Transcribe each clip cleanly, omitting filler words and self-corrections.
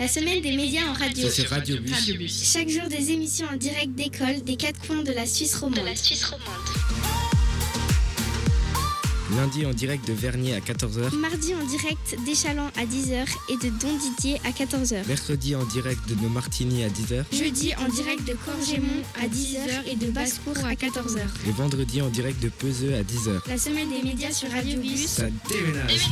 La semaine des médias en radio. Ça, c'est Radio Bus. Chaque jour des émissions en direct d'école des quatre coins de la Suisse romande. Lundi en direct de Vernier à 14h. Mardi en direct d'Échalon à 10h et de Don Didier à 14h. Mercredi en direct de Nemartigny à 10h. Jeudi en direct de Corgémont à 10h et de Basse-Cour à 14h. Et vendredi en direct de Peseux à 10h. La semaine des médias sur Radio Bus. Ça déménage.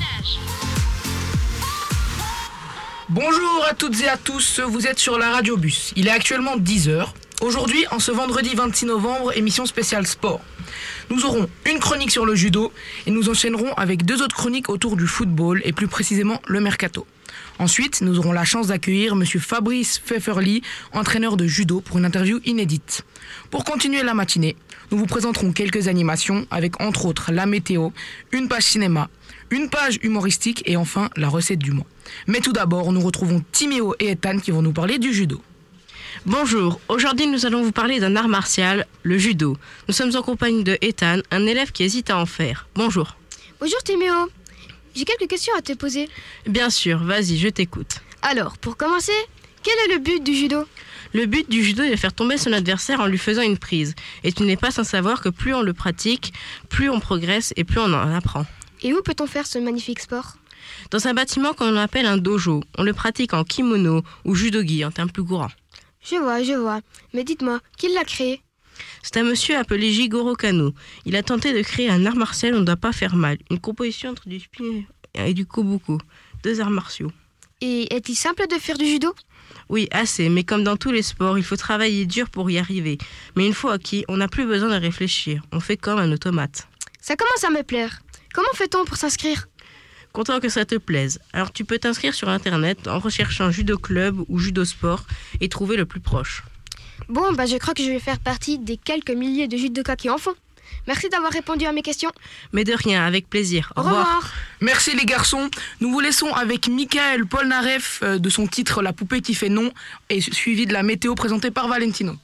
Bonjour à toutes et à tous, vous êtes sur la Radio Bus. Il est actuellement 10h. Aujourd'hui, en ce vendredi 26 novembre, émission spéciale sport. Nous aurons une chronique sur le judo et nous enchaînerons avec deux autres chroniques autour du football et plus précisément le mercato. Ensuite, nous aurons la chance d'accueillir monsieur Fabrice Pfefferly, entraîneur de judo, pour une interview inédite. Pour continuer la matinée, nous vous présenterons quelques animations avec entre autres la météo, une page cinéma, une page humoristique et enfin la recette du mois. Mais tout d'abord, nous retrouvons Timéo et Ethan qui vont nous parler du judo. Bonjour, aujourd'hui nous allons vous parler d'un art martial, le judo. Nous sommes en compagnie de Ethan, un élève qui hésite à en faire. Bonjour. Bonjour Timéo, j'ai quelques questions à te poser. Bien sûr, vas-y, je t'écoute. Alors, pour commencer, quel est le but du judo ? Le but du judo est de faire tomber son adversaire en lui faisant une prise. Et tu n'es pas sans savoir que plus on le pratique, plus on progresse et plus on en apprend. Et où peut-on faire ce magnifique sport ? Dans un bâtiment qu'on appelle un dojo, on le pratique en kimono ou judogi en termes plus courants. Je vois. Mais dites-moi, qui l'a créé ? C'est un monsieur appelé Jigoro Kano. Il a tenté de créer un art martial où on ne doit pas faire mal. Une composition entre du spin et du kobuko, deux arts martiaux. Et est-il simple de faire du judo ? Oui, assez, mais comme dans tous les sports, il faut travailler dur pour y arriver. Mais une fois acquis, on n'a plus besoin de réfléchir. On fait comme un automate. Ça commence à me plaire. Comment fait-on pour s'inscrire ? Content que ça te plaise. Alors tu peux t'inscrire sur internet en recherchant judo club ou judo sport et trouver le plus proche. Bon, je crois que je vais faire partie des quelques milliers de judokas qui en font. Merci d'avoir répondu à mes questions. Mais de rien, avec plaisir. Au revoir. Merci les garçons. Nous vous laissons avec Michael Polnareff de son titre La poupée qui fait non et suivi de la météo présentée par Valentino.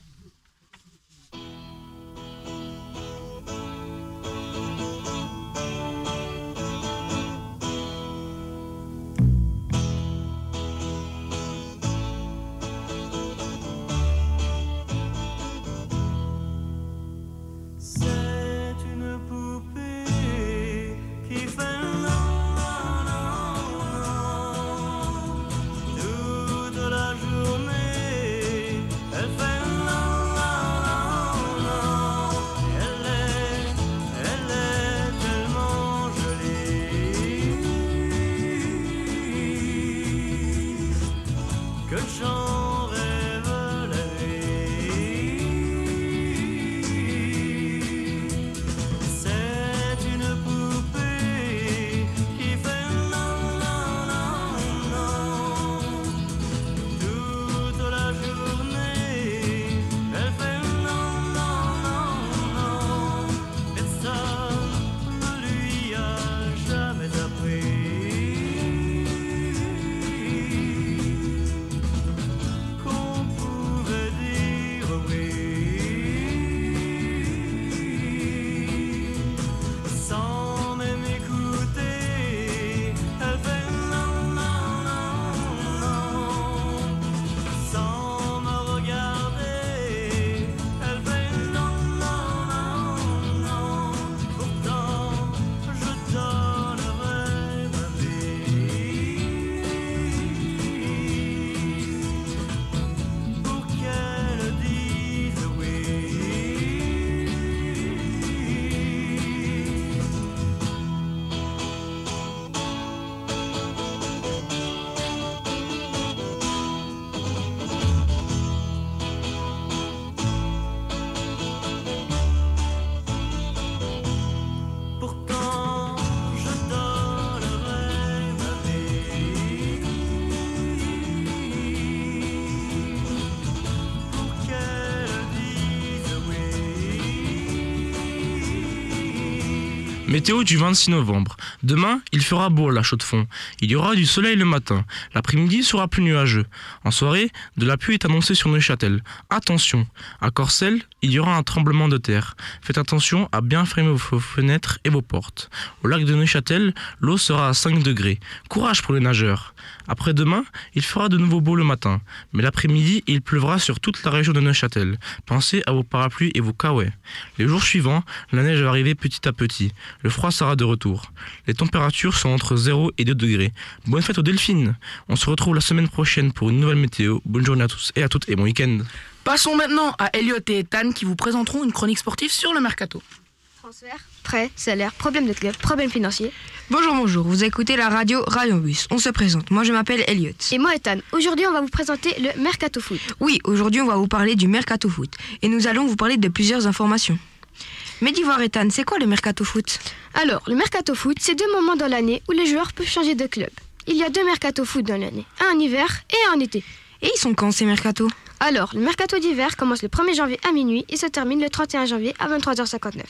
Météo du 26 novembre. Demain, il fera beau à la Chaux-de-Fonds. Il y aura du soleil le matin. L'après-midi sera plus nuageux. En soirée, de la pluie est annoncée sur Neuchâtel. Attention, à Corcelles, il y aura un tremblement de terre. Faites attention à bien fermer vos fenêtres et vos portes. Au lac de Neuchâtel, l'eau sera à 5 degrés. Courage pour les nageurs. Après-demain, il fera de nouveau beau le matin. Mais l'après-midi, il pleuvra sur toute la région de Neuchâtel. Pensez à vos parapluies et vos kawaii. Les jours suivants, la neige va arriver petit à petit. Le froid sera de retour. Les températures sont entre 0 et 2 degrés. Bonne fête aux delphines. On se retrouve la semaine prochaine pour une nouvelle météo. Bonne journée à tous et à toutes et bon week-end. Passons maintenant à Elliot et Ethan qui vous présenteront une chronique sportive sur le mercato. Transfert, prêt, salaire, problème de club, problème financier. Bonjour, vous écoutez la radio Radiobus. On se présente, moi je m'appelle Elliot. Et moi Ethan, aujourd'hui on va vous présenter le Mercato Foot. Oui, aujourd'hui on va vous parler du Mercato Foot. Et nous allons vous parler de plusieurs informations. Mais dis voir Ethan, c'est quoi le Mercato Foot ? Alors, le Mercato Foot, c'est 2 moments dans l'année où les joueurs peuvent changer de club. Il y a 2 Mercato Foot dans l'année, un en hiver et un en été. Et ils sont quand ces mercatos ? Alors, le Mercato d'hiver commence le 1er janvier à minuit et se termine le 31 janvier à 23h59.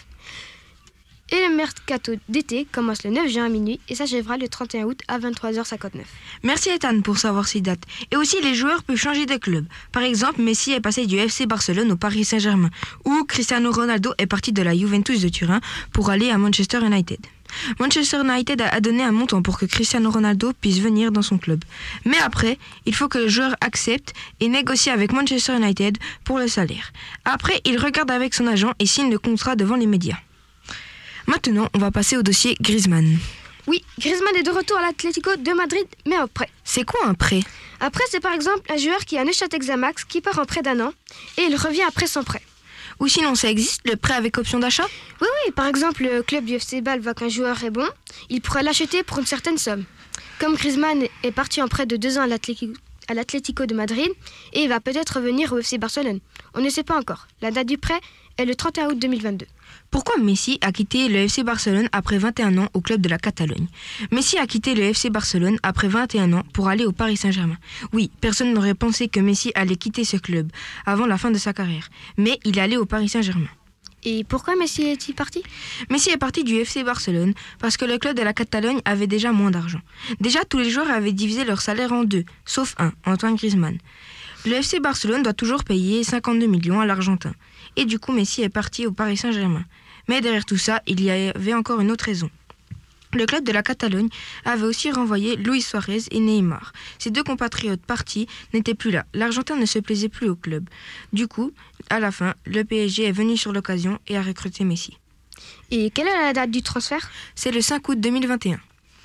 Et le Mercato d'été commence le 9 juin à minuit et s'achèvera le 31 août à 23h59. Merci Ethan pour savoir ces dates. Et aussi les joueurs peuvent changer de club. Par exemple, Messi est passé du FC Barcelone au Paris Saint-Germain, ou Cristiano Ronaldo est parti de la Juventus de Turin pour aller à Manchester United. Manchester United a donné un montant pour que Cristiano Ronaldo puisse venir dans son club. Mais après, il faut que le joueur accepte et négocie avec Manchester United pour le salaire. Après, il regarde avec son agent et signe le contrat devant les médias. Maintenant, on va passer au dossier Griezmann. Oui, Griezmann est de retour à l'Atlético de Madrid, mais en prêt. C'est quoi un prêt ? Un prêt, c'est par exemple un joueur qui a Neuchâtel Xamax qui part en prêt d'1 an et il revient après son prêt. Ou sinon, ça existe, le prêt avec option d'achat ? Oui, par exemple, le club du FC Bâle voit qu'un joueur est bon, il pourrait l'acheter pour une certaine somme. Comme Griezmann est parti en prêt de 2 ans à l'Atlético de Madrid et il va peut-être revenir au FC Barcelone. On ne sait pas encore. La date du prêt est le 31 août 2022. Pourquoi Messi a quitté le FC Barcelone après 21 ans au club de la Catalogne ? Messi a quitté le FC Barcelone après 21 ans pour aller au Paris Saint-Germain. Oui, personne n'aurait pensé que Messi allait quitter ce club avant la fin de sa carrière. Mais il est allé au Paris Saint-Germain. Et pourquoi Messi est-il parti ? Messi est parti du FC Barcelone parce que le club de la Catalogne avait déjà moins d'argent. Déjà, tous les joueurs avaient divisé leur salaire en 2, sauf un, Antoine Griezmann. Le FC Barcelone doit toujours payer 52 millions à l'Argentin. Et du coup, Messi est parti au Paris Saint-Germain. Mais derrière tout ça, il y avait encore une autre raison. Le club de la Catalogne avait aussi renvoyé Luis Suarez et Neymar. Ces 2 compatriotes partis n'étaient plus là. L'Argentin ne se plaisait plus au club. Du coup, à la fin, le PSG est venu sur l'occasion et a recruté Messi. Et quelle est la date du transfert ? C'est le 5 août 2021.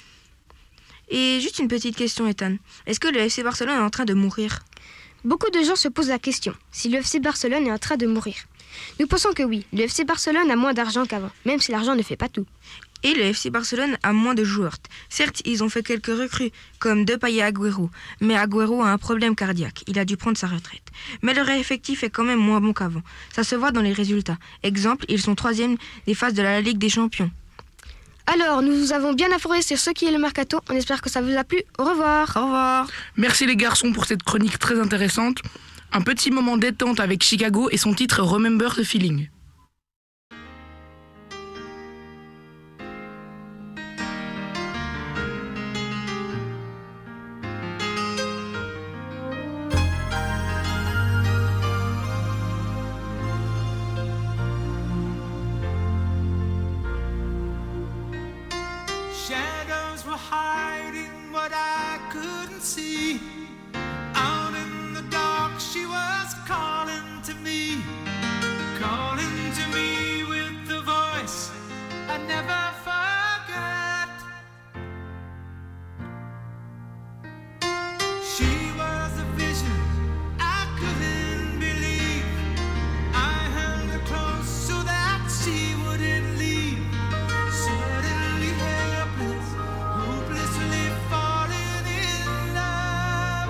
Et juste une petite question, Ethan. Est-ce que le FC Barcelone est en train de mourir ? Beaucoup de gens se posent la question, si le FC Barcelone est en train de mourir. Nous pensons que oui, le FC Barcelone a moins d'argent qu'avant, même si l'argent ne fait pas tout. Et le FC Barcelone a moins de joueurs. Certes, ils ont fait quelques recrues, comme Depay et Agüero, mais Agüero a un problème cardiaque, il a dû prendre sa retraite. Mais leur effectif est quand même moins bon qu'avant. Ça se voit dans les résultats. Exemple, ils sont 3e des phases de la Ligue des Champions. Alors, nous vous avons bien informé sur ce qui est le mercato. On espère que ça vous a plu. Au revoir. Au revoir. Merci les garçons pour cette chronique très intéressante. Un petit moment détente avec Chicago et son titre Remember the Feeling. Shadows were hiding what I couldn't see. Out in the dark, she was calling to me with the voice I never forget. She was a vision I couldn't believe. I held her close so that she wouldn't leave. Suddenly helpless, hopelessly falling in love.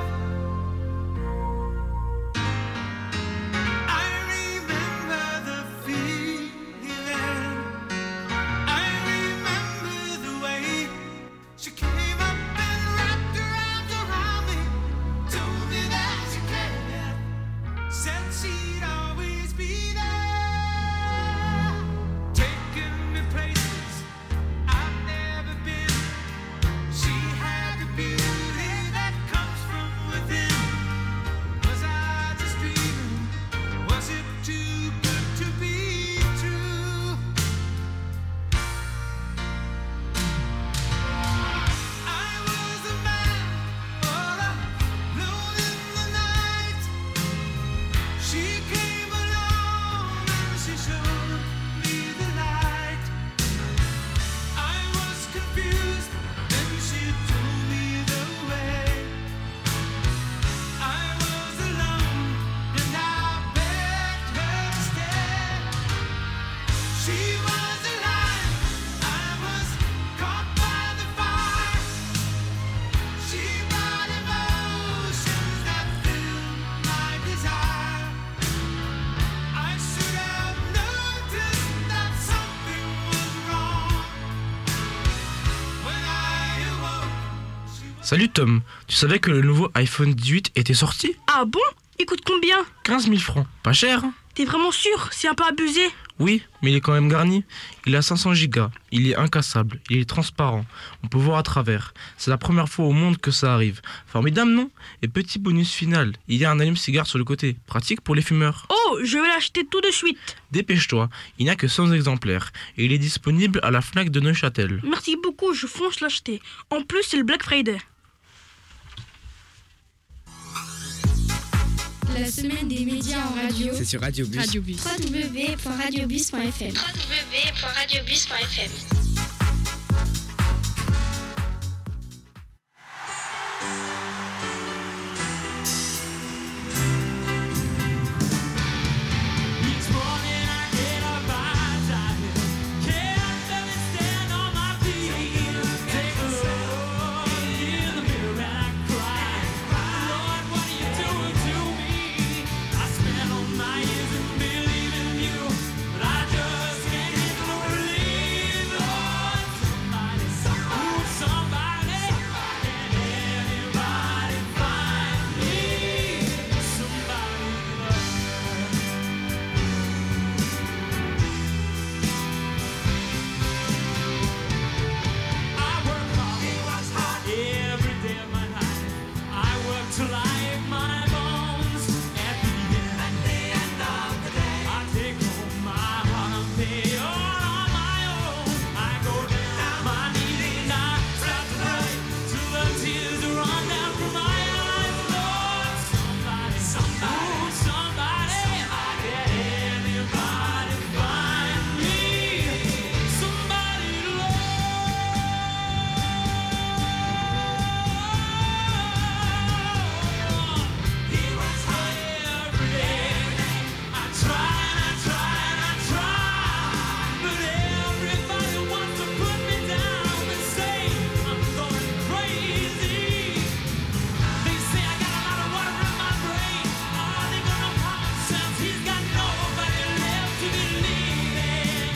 Salut Tom, tu savais que le nouveau iPhone 18 était sorti ? Ah bon? Il coûte combien? 15 000 francs, pas cher hein ? T'es vraiment sûr? C'est un peu abusé. Oui, mais il est quand même garni. Il a 500 gigas, il est incassable, il est transparent, on peut voir à travers. C'est la première fois au monde que ça arrive. Formidable, non? Et petit bonus final, il y a un allume-cigare sur le côté, pratique pour les fumeurs. Oh, je vais l'acheter tout de suite. Dépêche-toi, il n'y a que 100 exemplaires, et il est disponible à la Fnac de Neuchâtel. Merci beaucoup, je fonce l'acheter. En plus, c'est le Black Friday. La semaine des médias en radio. C'est sur Radio Bus. www.radiobus.fm. Each morning I get up, I can't let it stand on my feet. Take a look in the mirror and I cry. Lord, what are you doing to me? I spent all my years in believing you, but I just can't get no relief. Lord, somebody, can anybody find me? Somebody love. I work hard, every day of my life. I work till I ache my bones. At the end of the day, I take home my heart and pay all on my own. I go down my knees and I start to pray till the tears run down from my eyes. Lord, somebody, can anybody find me? Somebody love. He works hard every day. I try and I try and I try, but everybody wants to put me down and say I'm going crazy. They say I got a lot of water in my brain. Oh, they got no common sense. He's got nobody left to believe in.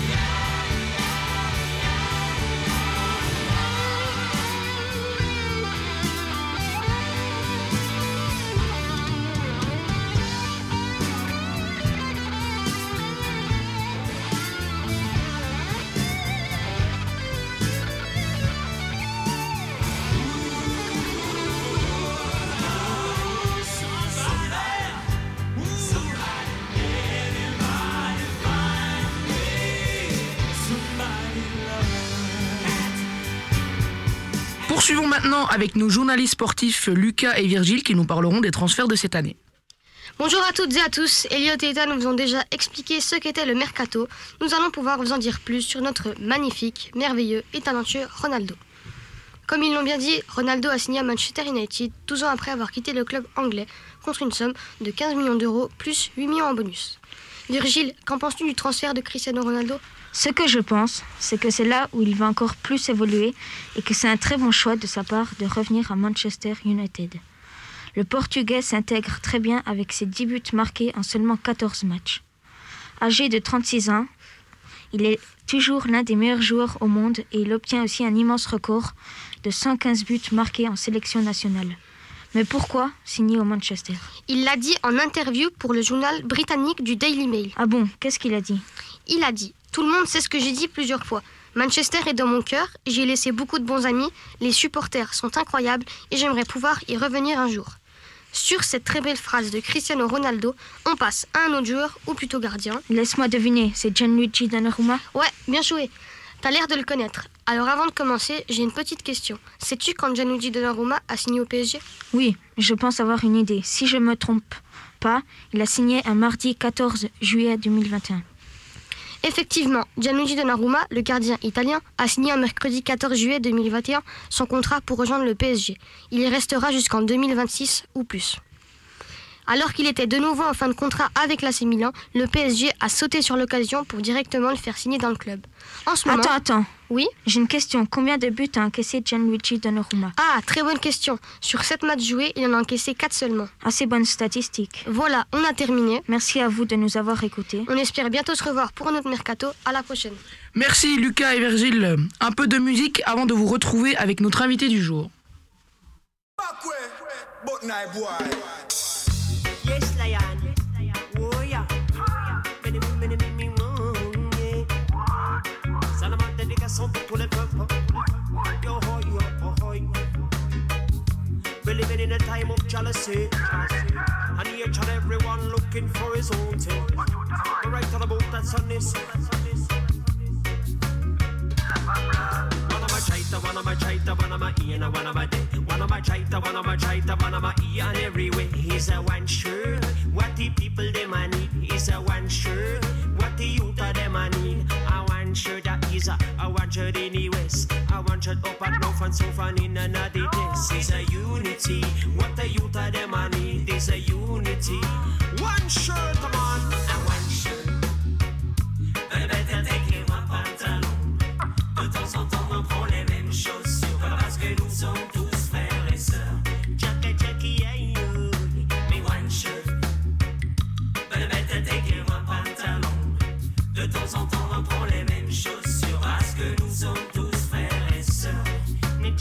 Poursuivons maintenant avec nos journalistes sportifs Lucas et Virgile qui nous parleront des transferts de cette année. Bonjour à toutes et à tous, Elliot et Ethan nous ont déjà expliqué ce qu'était le mercato. Nous allons pouvoir vous en dire plus sur notre magnifique, merveilleux et talentueux Ronaldo. Comme ils l'ont bien dit, Ronaldo a signé à Manchester United 12 ans après avoir quitté le club anglais contre une somme de 15 millions d'euros plus 8 millions en bonus. Virgile, qu'en penses-tu du transfert de Cristiano Ronaldo ? Ce que je pense, c'est que c'est là où il va encore plus évoluer et que c'est un très bon choix de sa part de revenir à Manchester United. Le Portugais s'intègre très bien avec ses 10 buts marqués en seulement 14 matchs. Âgé de 36 ans, il est toujours l'un des meilleurs joueurs au monde et il obtient aussi un immense record de 115 buts marqués en sélection nationale. Mais pourquoi signer au Manchester ? Il l'a dit en interview pour le journal britannique du Daily Mail. Ah bon, qu'est-ce qu'il a dit ? Il a dit « Tout le monde sait ce que j'ai dit plusieurs fois. Manchester est dans mon cœur, j'y ai laissé beaucoup de bons amis, les supporters sont incroyables et j'aimerais pouvoir y revenir un jour. » Sur cette très belle phrase de Cristiano Ronaldo, on passe à un autre joueur, ou plutôt gardien. Laisse-moi deviner, c'est Gianluigi Donnarumma ? Ouais, bien joué. T'as l'air de le connaître. Alors avant de commencer, j'ai une petite question. Sais-tu quand Gianluigi Donnarumma a signé au PSG ? Oui, je pense avoir une idée. Si je me trompe pas, il a signé un mardi 14 juillet 2021. Effectivement, Gianluigi Donnarumma, le gardien italien, a signé un mercredi 14 juillet 2021 son contrat pour rejoindre le PSG. Il y restera jusqu'en 2026 ou plus. Alors qu'il était de nouveau en fin de contrat avec l'AC Milan, le PSG a sauté sur l'occasion pour directement le faire signer dans le club. En ce moment... Attends. Oui ? J'ai une question. Combien de buts a encaissé Gianluigi Donnarumma ? Ah, très bonne question. Sur 7 matchs joués, il en a encaissé 4 seulement. Assez bonne statistique. Voilà, on a terminé. Merci à vous de nous avoir écoutés. On espère bientôt se revoir pour un autre mercato. À la prochaine. Merci Lucas et Virgile. Un peu de musique avant de vous retrouver avec notre invité du jour. night, boy. Yes, Lion. Oh, yeah. Many women make me wrong, yeah. Ça n'a pas d'éducation pour tous les peuples. Yo, ho, yo, ho, ho. We're living in a time of jealousy. And each and everyone looking for his own thing. The right on about that son is. One of my chaita, one of my ear, one of my day. One of my chaita, one of my chaita, one of my ear, and every way. He's a one sure. What the people them a need is a one sure. What the youth of them a need. A one sure that is a one sure in the west. A one sure up and north and south and in another test. It's a unity. What the youth of them a need is a unity. One shirt, come on. A one shirt. Better take him un pantalon. De temps en temps, on prend les mêmes chaussures parce que nous sommes tous frères et sœurs. Jackie, aïe, mais one shirt. Better take him un pantalon. De temps en temps, on prend les mêmes chaussures parce que nous sommes tous frères et sœurs. Mais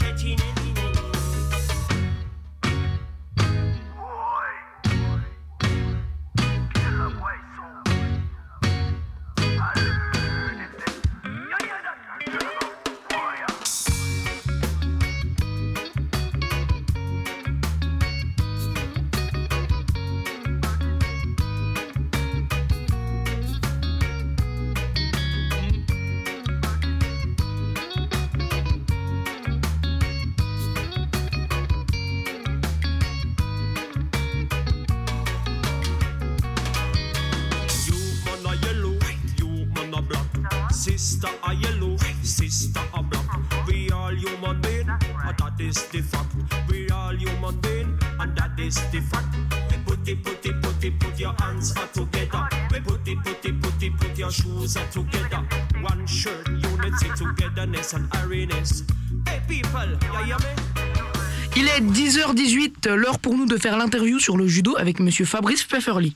sister are yellow, sister are black. We all human being, and that is the fact. We all human being, and that is the fact. Put your hands together. Put your shoes together. One shirt, unity, togetherness and happiness. Hey people, you hear me? Il est 10h18, l'heure pour nous de faire l'interview sur le judo avec monsieur Fabrice Pfefferly.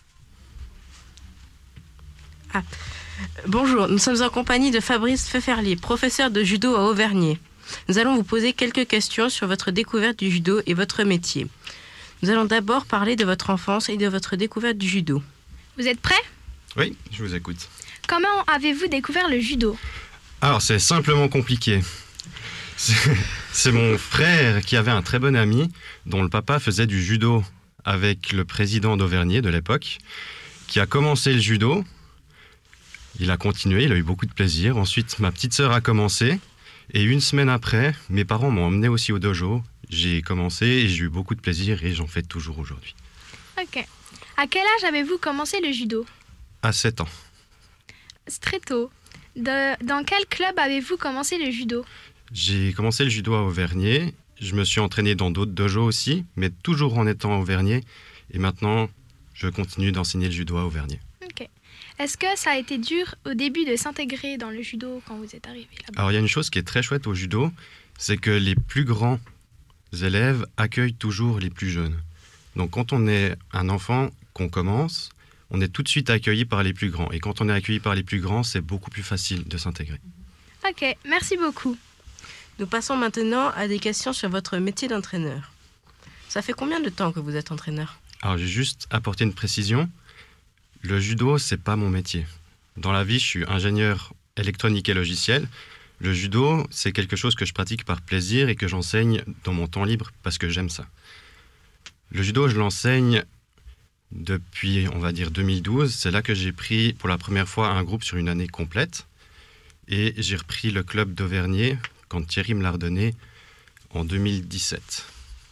Bonjour, nous sommes en compagnie de Fabrice Pfefferly, professeur de judo à Auvergnat. Nous allons vous poser quelques questions sur votre découverte du judo et votre métier. Nous allons d'abord parler de votre enfance et de votre découverte du judo. Vous êtes prêts ? Oui, je vous écoute. Comment avez-vous découvert le judo ? Alors, c'est simplement compliqué. C'est mon frère qui avait un très bon ami dont le papa faisait du judo avec le président d'Auvergnat de l'époque, qui a commencé le judo. Il a continué, il a eu beaucoup de plaisir. Ensuite, ma petite sœur a commencé. Et une semaine après, mes parents m'ont emmené aussi au dojo. J'ai commencé et j'ai eu beaucoup de plaisir et j'en fais toujours aujourd'hui. Ok. À quel âge avez-vous commencé le judo ? À 7 ans. C'est très tôt. Dans quel club avez-vous commencé le judo ? J'ai commencé le judo à Auvergnat. Je me suis entraîné dans d'autres dojos aussi, mais toujours en étant à Auvergnat. Et maintenant, je continue d'enseigner le judo à Auvergnat. Ok. Est-ce que ça a été dur au début de s'intégrer dans le judo quand vous êtes arrivé là-bas ? Alors, il y a une chose qui est très chouette au judo, c'est que les plus grands élèves accueillent toujours les plus jeunes. Donc, quand on est un enfant, qu'on commence, on est tout de suite accueilli par les plus grands. Et quand on est accueilli par les plus grands, c'est beaucoup plus facile de s'intégrer. Ok, merci beaucoup. Nous passons maintenant à des questions sur votre métier d'entraîneur. Ça fait combien de temps que vous êtes entraîneur ? Alors, j'ai juste apporté une précision. Le judo, c'est pas mon métier. Dans la vie, je suis ingénieur électronique et logiciel. Le judo, c'est quelque chose que je pratique par plaisir et que j'enseigne dans mon temps libre parce que j'aime ça. Le judo, je l'enseigne depuis, on va dire, 2012. C'est là que j'ai pris pour la première fois un groupe sur une année complète. Et j'ai repris le club d'Auvergnat quand Thierry me l'a redonné en 2017.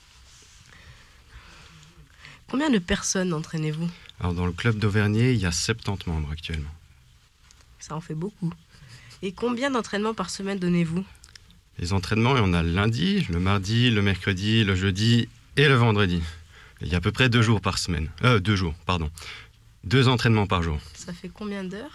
Combien de personnes entraînez-vous ? Alors, dans le club d'Auvergnat, il y a 70 membres actuellement. Ça en fait beaucoup. Et combien d'entraînements par semaine donnez-vous ? Les entraînements, il y en a le lundi, le mardi, le mercredi, le jeudi et le vendredi. Il y a à peu près 2 jours par semaine. 2 jours, pardon. 2 entraînements par jour. Ça fait combien d'heures ?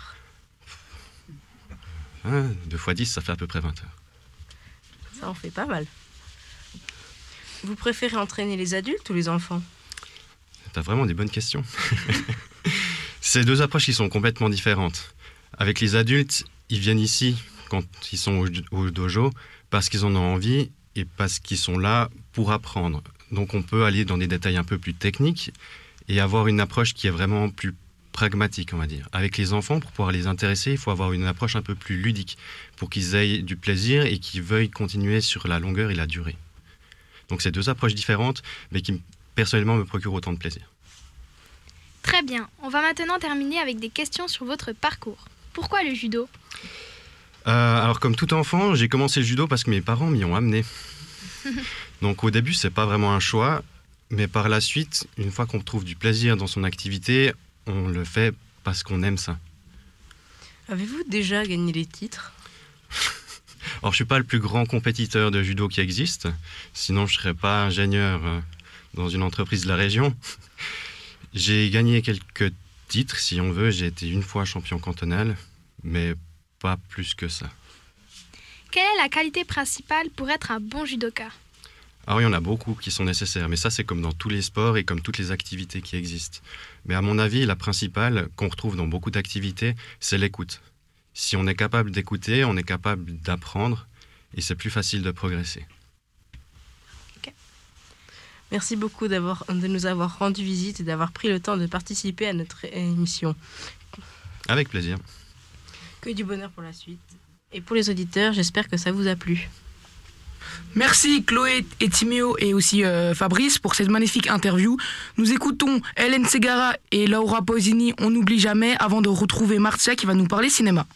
2 fois 10, ça fait à peu près 20 heures. Ça en fait pas mal. Vous préférez entraîner les adultes ou les enfants ? T'as vraiment des bonnes questions. C'est 2 approches qui sont complètement différentes. Avec les adultes, ils viennent ici quand ils sont au dojo parce qu'ils en ont envie et parce qu'ils sont là pour apprendre. Donc on peut aller dans des détails un peu plus techniques et avoir une approche qui est vraiment plus pragmatique, on va dire. Avec les enfants, pour pouvoir les intéresser, il faut avoir une approche un peu plus ludique pour qu'ils aient du plaisir et qu'ils veuillent continuer sur la longueur et la durée. Donc c'est deux approches différentes, mais qui personnellement me procurent autant de plaisir. Très bien. On va maintenant terminer avec des questions sur votre parcours. Pourquoi le judo ? Alors comme tout enfant, j'ai commencé le judo parce que mes parents m'y ont amené. Donc au début, c'est pas vraiment un choix, mais par la suite, une fois qu'on trouve du plaisir dans son activité, on le fait parce qu'on aime ça. Avez-vous déjà gagné les titres ? Alors je suis pas le plus grand compétiteur de judo qui existe, sinon je serais pas ingénieur dans une entreprise de la région. J'ai gagné quelques titres, si on veut. J'ai été une fois champion cantonal, mais pas plus que ça. Quelle est la qualité principale pour être un bon judoka ? Alors il y en a beaucoup qui sont nécessaires, mais ça c'est comme dans tous les sports et comme toutes les activités qui existent. Mais à mon avis, la principale qu'on retrouve dans beaucoup d'activités, c'est l'écoute. Si on est capable d'écouter, on est capable d'apprendre et c'est plus facile de progresser. Merci beaucoup de nous avoir rendu visite et d'avoir pris le temps de participer à notre émission. Avec plaisir. Que du bonheur pour la suite. Et pour les auditeurs, j'espère que ça vous a plu. Merci Chloé et Timéo et aussi Fabrice pour cette magnifique interview. Nous écoutons Hélène Segara et Laura Pausini, On n'oublie jamais, avant de retrouver Marcia qui va nous parler cinéma.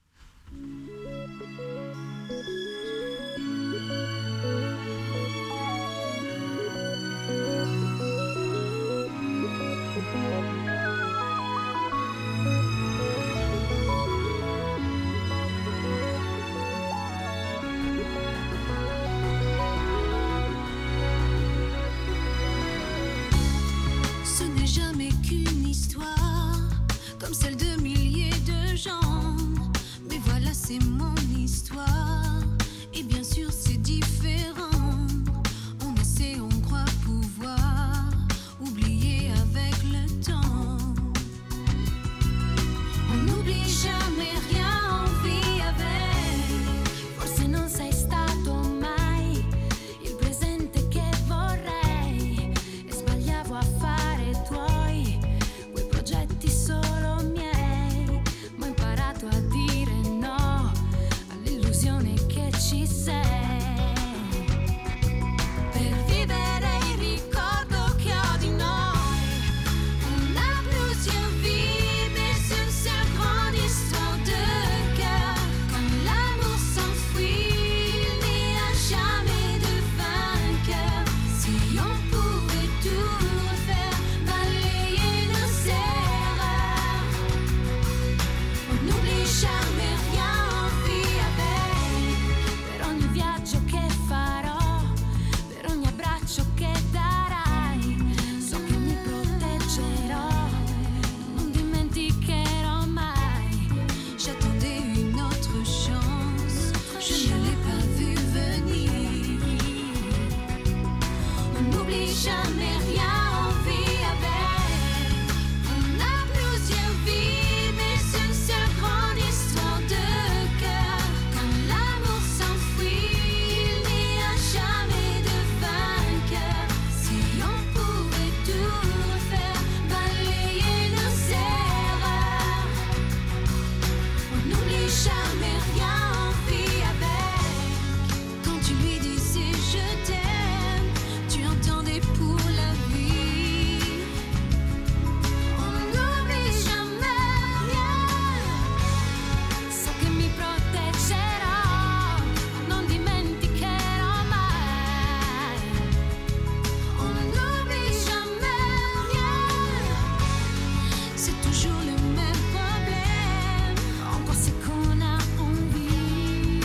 Ce n'est jamais qu'une histoire, comme celle de milliers de gens. Mais voilà, c'est mon histoire, et bien sûr c'est différent. On essaie, on croit pouvoir oublier avec le temps. On n'oublie jamais rien, on vit avec. Forse non sei stato mai il presente che vorrei, e sbagliavo a fare tuoi quei progetti solo miei, ma ho imparato a dire no all'illusione che ci sei, per vivere il ricordo che ho di noi. On a plusieurs vies, mais une seule grande histoire de cœur. Quand l'amour s'enfuit, il n'y a jamais de vainqueur. Si on pouvait tout refaire, balayer nos erreurs. On n'oublie jamais rien, on vit avec. Per ogni viaggio che farò, per ogni abbraccio che darai, so che mi proteggerò, non dimenticherò mai. J'attendais une autre chance, je ne l'ai pas vue venir. On n'oublie jamais rien, on vit avec. On a plusieurs vies, mais une seule grande histoire de cœur. Quand l'amour s'enfuit, il n'y a jamais de vainqueur. Si on pouvait tout refaire, balayer nos erreurs. On n'oublie jamais rien, on vit avec. Quand tu lui disais je t'aime, tu entendais pour la vie. On n'oublie jamais rien, so che mi proteggerò, non dimenticherò mai. On n'oublie jamais rien, c'est toujours le même problème, encore c'est qu'on a envie.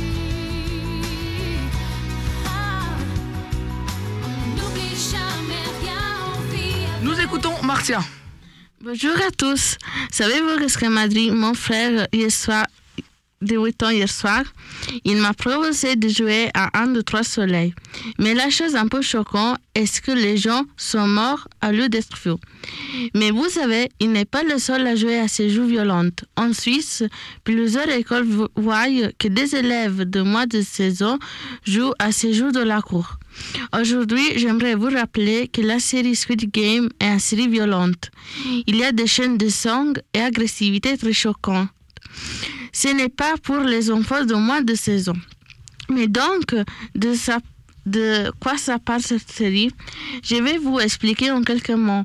On n'oublie jamais rien, on vit avec. Nous écoutons Marcia. Bonjour à tous. Savez-vous qu'est-ce que m'a dit mon frère hier soir de 8 ans hier soir, il m'a proposé de jouer à 1, 2, 3 soleil. Mais la chose un peu choquante est que les gens sont morts à lieu d'être fous. Mais vous savez, il n'est pas le seul à jouer à ces jeux violents. En Suisse, plusieurs écoles voient que des élèves de moins de 16 ans jouent à ces jeux de la cour. Aujourd'hui, j'aimerais vous rappeler que la série Squid Game est une série violente. Il y a des scènes de sang et agressivité très choquantes. Ce n'est pas pour les enfants de moins de 16 ans. Mais donc, de quoi ça parle cette série? Je vais vous expliquer en quelques mots.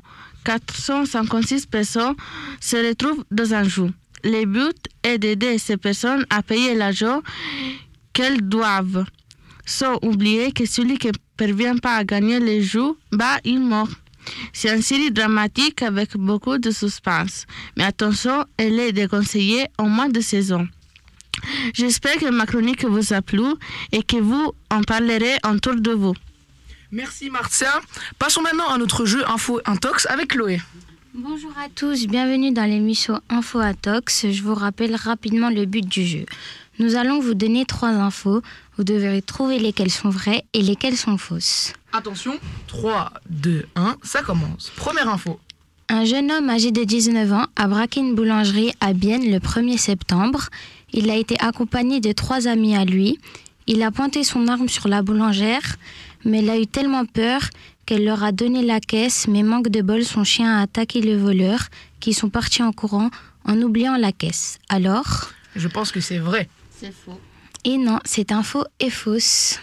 456 personnes se retrouvent dans un jeu. Le but est d'aider ces personnes à payer l'argent qu'elles doivent. Sans oublier que celui qui ne parvient pas à gagner le jeu, il meurt. C'est une série dramatique avec beaucoup de suspense. Mais attention, elle est déconseillée en moins de 16 ans. J'espère que ma chronique vous a plu et que vous en parlerez autour de vous. Merci Marcia. Passons maintenant à notre jeu Info Intox avec Chloé. Bonjour à tous, bienvenue dans l'émission Info Intox. Je vous rappelle rapidement le but du jeu. Nous allons vous donner 3 infos. Vous devrez trouver lesquelles sont vraies et lesquelles sont fausses. Attention, 3, 2, 1, ça commence. Première info. Un jeune homme âgé de 19 ans a braqué une boulangerie à Bienne le 1er septembre. Il a été accompagné de 3 amis à lui. Il a pointé son arme sur la boulangère, mais elle a eu tellement peur qu'elle leur a donné la caisse, mais manque de bol, son chien a attaqué le voleur, qui sont partis en courant en oubliant la caisse. Alors ? Je pense que c'est vrai. C'est faux. Et non, c'est un faux et fausse.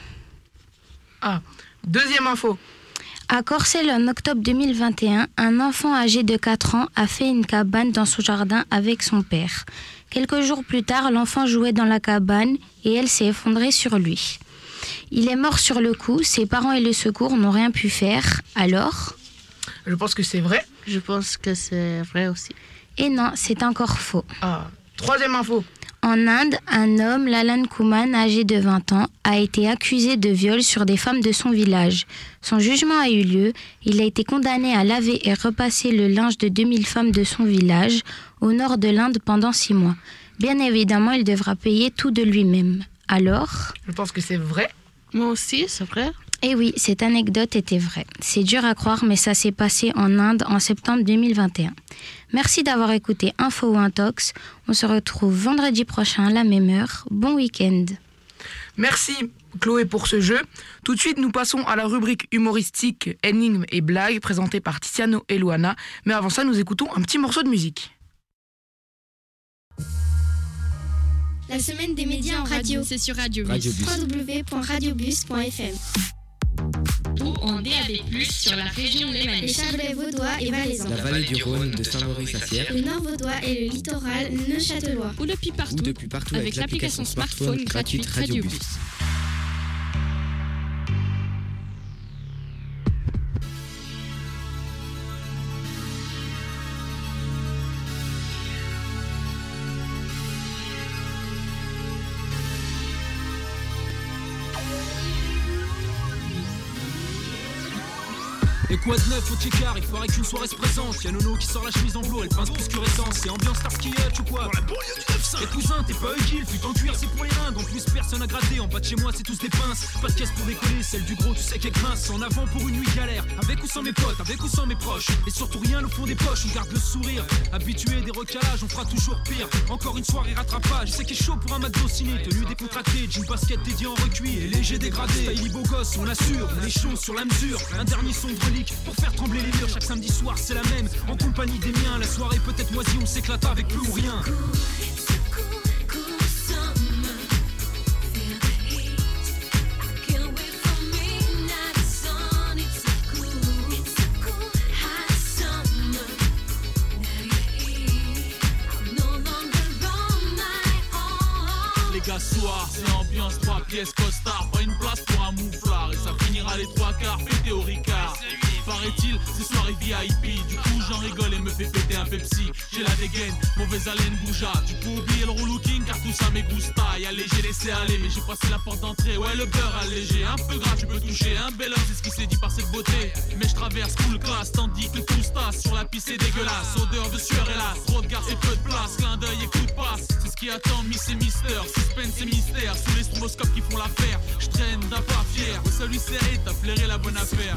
Ah, deuxième info. À Corcelles, en octobre 2021, un enfant âgé de 4 ans a fait une cabane dans son jardin avec son père. Quelques jours plus tard, l'enfant jouait dans la cabane et elle s'est effondrée sur lui. Il est mort sur le coup, ses parents et le secours n'ont rien pu faire. Alors ? Je pense que c'est vrai. Je pense que c'est vrai aussi. Et non, c'est encore faux. Ah, troisième info. En Inde, un homme, Lalan Kuman, âgé de 20 ans, a été accusé de viol sur des femmes de son village. Son jugement a eu lieu. Il a été condamné à laver et repasser le linge de 2000 femmes de son village, au nord de l'Inde, pendant 6 mois. Bien évidemment, il devra payer tout de lui-même. Alors ? Je pense que c'est vrai. Moi aussi, c'est vrai. Eh oui, cette anecdote était vraie. C'est dur à croire, mais ça s'est passé en Inde en septembre 2021. Merci d'avoir écouté Info ou Intox. On se retrouve vendredi prochain à la même heure. Bon week-end. Merci Chloé pour ce jeu. Tout de suite, nous passons à la rubrique humoristique énigmes et blagues présentée par Tiziano et Luana. Mais avant ça, nous écoutons un petit morceau de musique. La semaine des médias en radio, c'est sur Radiobus. www.radiobus.fm. Ou en DAB+, sur la région lémanique. Les Chablais vaudois et valaisans. La vallée du Rhône de Saint-Maurice-à-Sierre. Le Nord vaudois et le littoral neuchâtelois. Ou depuis partout avec l'application smartphone gratuite Radiobus. Et quoi de neuf au Tchekar, il faudrait qu'une soirée se présente. Y'a Nono qui sort la chemise en bleu, elle pince plus que récente. C'est ambiance Starsky Hutch ou quoi? Dans la banlieue du 9-5. Et cousin, t'es pas Hugil, fut en cuir, c'est pour les reins. En plus, personne à gratter, en bas de chez moi, c'est tous des pinces. Pas de caisse pour décoller, celle du gros, tu sais qu'elle grince. En avant pour une nuit galère, avec ou sans mes potes, avec ou sans mes proches. Et surtout rien au fond des poches, on garde le sourire. Habitué des recalages, on fera toujours pire. Encore une soirée rattrapage, je sais qu'il est chaud pour un McDo ciné. Tenue décontractée, jean basket dédié en recuit et léger dégradé. Style beau gosse, on l'assure, on est chaud sur la mesure. Un dernier son de relique pour faire trembler les murs. Chaque samedi soir c'est la même, en compagnie des miens. La soirée peut-être moisie, on s'éclate avec peu ou rien. Les gars, soir, c'est ambiance 3 pièces costard. Pas une place pour un mouflard. Et ça finira les 3 quarts, pété au ricard. Pareil paraît-il, ces soirées VIP. Du coup j'en rigole et me fais péter un Pepsi. J'ai la dégaine, mauvaise haleine, bougea. Tu peux oublier le relooking car tout ça m'égusta. Y'a léger, laissé aller, mais j'ai passé la porte d'entrée. Ouais, le beurre allégé, un peu gras, tu peux toucher. Un bel homme, c'est ce qui s'est dit par cette beauté. Mais je traverse full classe, tandis que tout se tasse. Sur la piste c'est dégueulasse, odeur de sueur hélas. Trop de garde et peu de place, clin d'œil et coup de passe. C'est ce qui attend Miss et Mister, suspense et mystère. Sous les stroboscopes qui font l'affaire, je traîne d'un pas fier. Ouais, celui serré, t'as flairé la bonne affaire.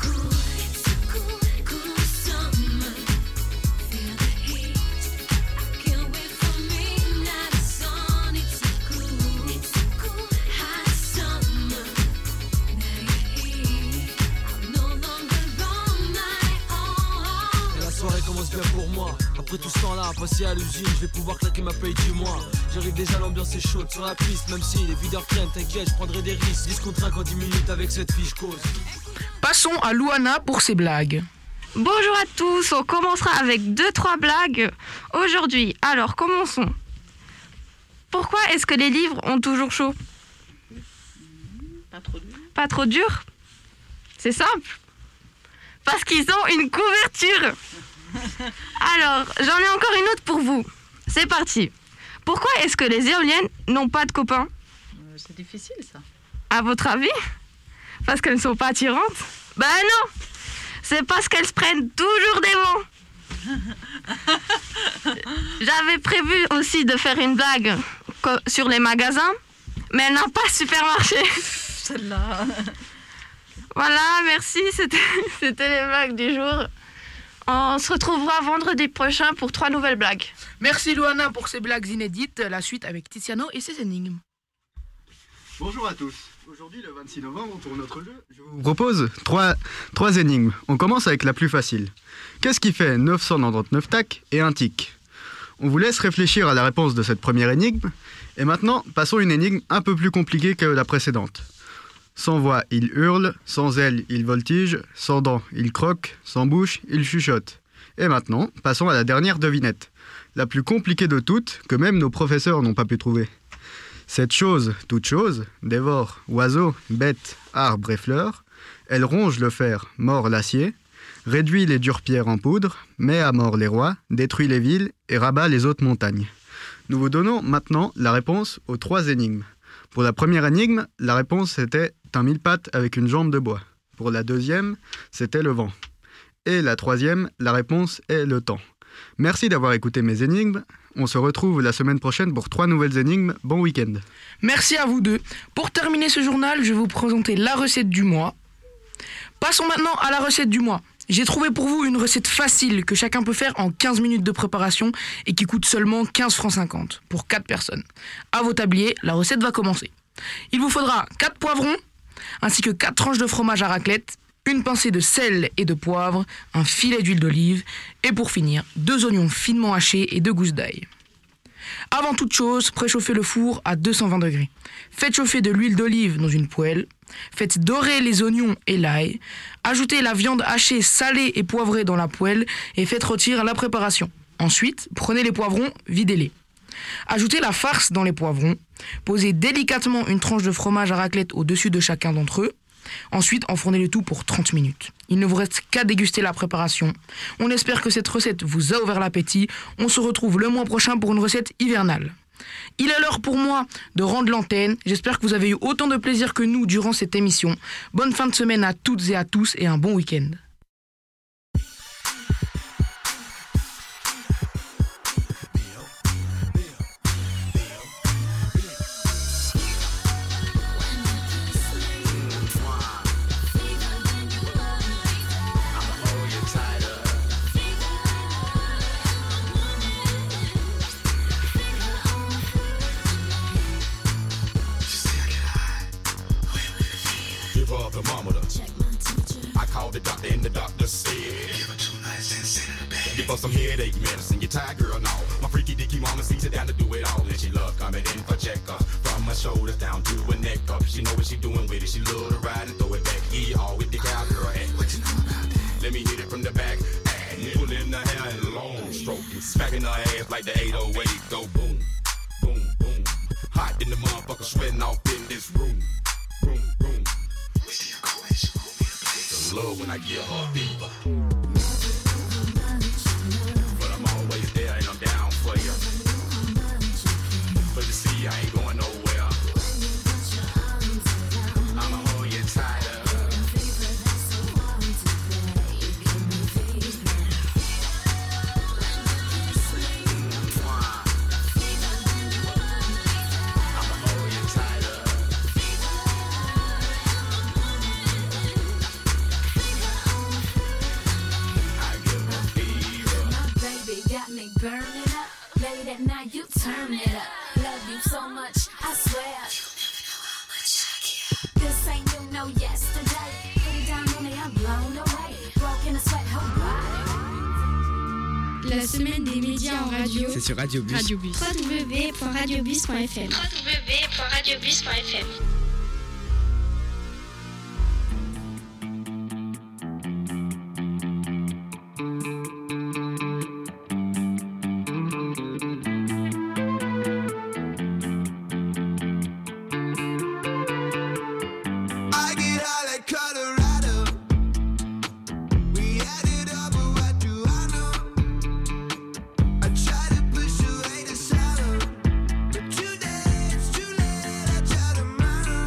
Bien pour moi, après tout ce temps-là, passer à l'usine, je vais pouvoir claquer ma paye du mois. J'arrive déjà, l'ambiance est chaude sur la piste, même si les videurs traînent, t'inquiète, je prendrai des risques. 10 contre 1 en 10 minutes avec cette fiche cause. Passons à Louana pour ses blagues. Bonjour à tous, on commencera avec 2-3 blagues aujourd'hui. Alors commençons. Pourquoi est-ce que les livres ont toujours chaud? Pas trop dur. Pas trop dur? C'est simple. Parce qu'ils ont une couverture. Alors, j'en ai encore une autre pour vous. C'est parti. Pourquoi est-ce que les éoliennes n'ont pas de copains? C'est difficile ça. À votre avis? Parce qu'elles ne sont pas attirantes? Ben non! C'est parce qu'elles se prennent toujours des vents. J'avais prévu aussi de faire une blague sur les magasins, mais elle n'a pas super marché. Celle-là. Voilà, merci, c'était les blagues du jour. On se retrouvera vendredi prochain pour 3 nouvelles blagues. Merci Louana pour ces blagues inédites. La suite avec Tiziano et ses énigmes. Bonjour à tous. Aujourd'hui, le 26 novembre, pour notre jeu, je vous propose trois énigmes. On commence avec la plus facile. Qu'est-ce qui fait 999 tacs et un tic? On vous laisse réfléchir à la réponse de cette première énigme. Et maintenant, passons à une énigme un peu plus compliquée que la précédente. Sans voix, il hurle, sans ailes, il voltige, sans dents, il croque, sans bouche, il chuchote. Et maintenant, passons à la dernière devinette, la plus compliquée de toutes, que même nos professeurs n'ont pas pu trouver. Cette chose, toute chose, dévore oiseaux, bêtes, arbres et fleurs, elle ronge le fer, mord l'acier, réduit les dures pierres en poudre, met à mort les rois, détruit les villes et rabat les hautes montagnes. Nous vous donnons maintenant la réponse aux 3 énigmes. Pour la première énigme, la réponse était un mille-pattes avec une jambe de bois. Pour la deuxième, c'était le vent. Et la troisième, la réponse est le temps. Merci d'avoir écouté mes énigmes. On se retrouve la semaine prochaine pour 3 nouvelles énigmes. Bon week-end. Merci à vous deux. Pour terminer ce journal, je vais vous présenter la recette du mois. Passons maintenant à la recette du mois. J'ai trouvé pour vous une recette facile que chacun peut faire en 15 minutes de préparation et qui coûte seulement 15,50 € pour 4 personnes. À vos tabliers, la recette va commencer. Il vous faudra 4 poivrons, ainsi que 4 tranches de fromage à raclette, une pincée de sel et de poivre, un filet d'huile d'olive et pour finir, 2 oignons finement hachés et 2 gousses d'ail. Avant toute chose, préchauffez le four à 220 degrés. Faites chauffer de l'huile d'olive dans une poêle. Faites dorer les oignons et l'ail. Ajoutez la viande hachée, salée et poivrée dans la poêle et faites rôtir la préparation. Ensuite, prenez les poivrons, videz-les. Ajoutez la farce dans les poivrons. Posez délicatement une tranche de fromage à raclette au-dessus de chacun d'entre eux. Ensuite, enfournez le tout pour 30 minutes. Il ne vous reste qu'à déguster la préparation. On espère que cette recette vous a ouvert l'appétit. On se retrouve le mois prochain pour une recette hivernale. Il est l'heure pour moi de rendre l'antenne. J'espère que vous avez eu autant de plaisir que nous durant cette émission. Bonne fin de semaine à toutes et à tous et un bon week-end. The doctor and the doctor said, give her 2 nights and sit in the bed. Give her some headache medicine, you tired girl, no. My freaky dicky mama sees it down to do it all. And she love coming in for checkup. From her shoulders down to her neck up. She know what she doing with it. She love to ride and throw it back. Yeah, all with the cowgirl act. What you know about that? Let me hit it from the back. And pulling the hair and long stroking. Smacking her ass like the 808. Go boom, boom, boom. Hot in the motherfucker, sweating off in this room. Room, room. We still cold and she won't be a place. Love when I give her fever. But I'm always there and I'm down for you. But you see, I ain't going nowhere. I'ma hold you tighter. Got me burning up. Late at night, you turn it up. Love you so much, I swear. This ain't new, no yesterday. Put it down on me, I'm blown away. Broke in a sweat, whole body. La semaine des médias en radio. C'est sur Radio Bus. www.radiobus.fm. www.radiobus.fm. I get high like Colorado. We had it all, but what do I know? I try to push away the sorrow, but today it's too late. I try tomorrow.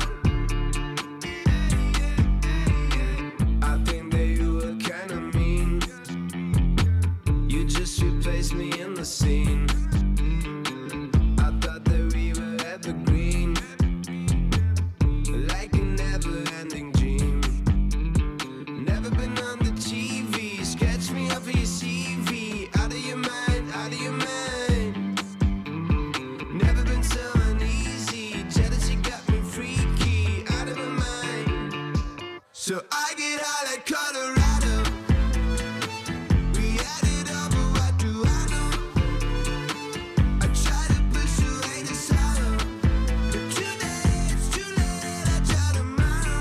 I think that you were kinda mean. You just replaced me in the scene. I thought that we were evergreen, like a never-ending dream. Never been on the TV. Sketch me up for your CV. Out of your mind, out of your mind. Never been so uneasy. Jealousy got me freaky. Out of my mind. So I get high like Colorado. We had it all, but what do I know? I try to push away the sorrow, but today it's too late. I try tomorrow.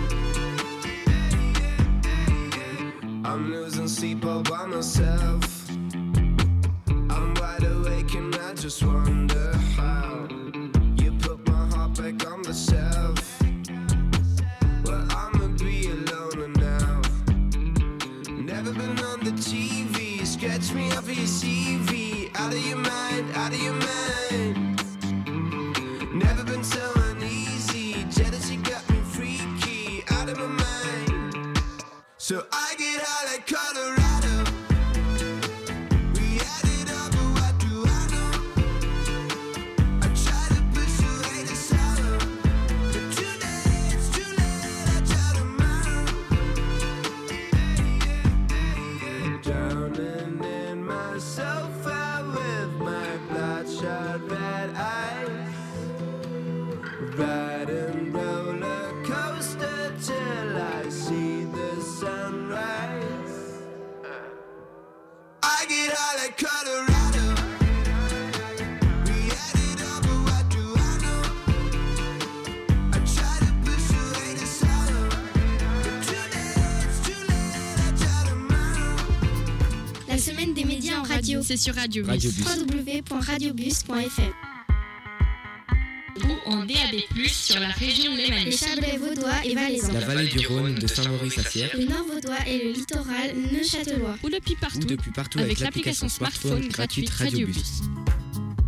I'm losing sleep all by myself. I'm wide awake and I just wonder how you put my heart back on the shelf. Well, I'ma be alone now. Never been on the TV. Sketch me up for your CV. Out of your mind, out of your mind. Never been so uneasy. Jealousy got me freaky. Out of my mind. So I get high like Colorado. We had it all, but what do I know? I try to push away the sorrow, but today it's too late. I try tomorrow. Drowning in my sofa with my bloodshot red eyes. Riding roller coaster till I see the sunrise. I get high like Colorado. We had it all, but what do I know? I try to push away the sorrow, but today it's too late. I try tomorrow. La semaine des médias en radio. C'est sur Radio Bus. Radio Bus. www.radiobus.fm. Ou en DAB+, sur la région Les lémanique. Chablais vaudois et valaisans. La vallée du Rhône de Saint-Maurice-à-Sierre. Le Nord vaudois et le littoral neuchâtelois. Ou depuis partout, Ou depuis partout avec l'application smartphone gratuite Radio Bus.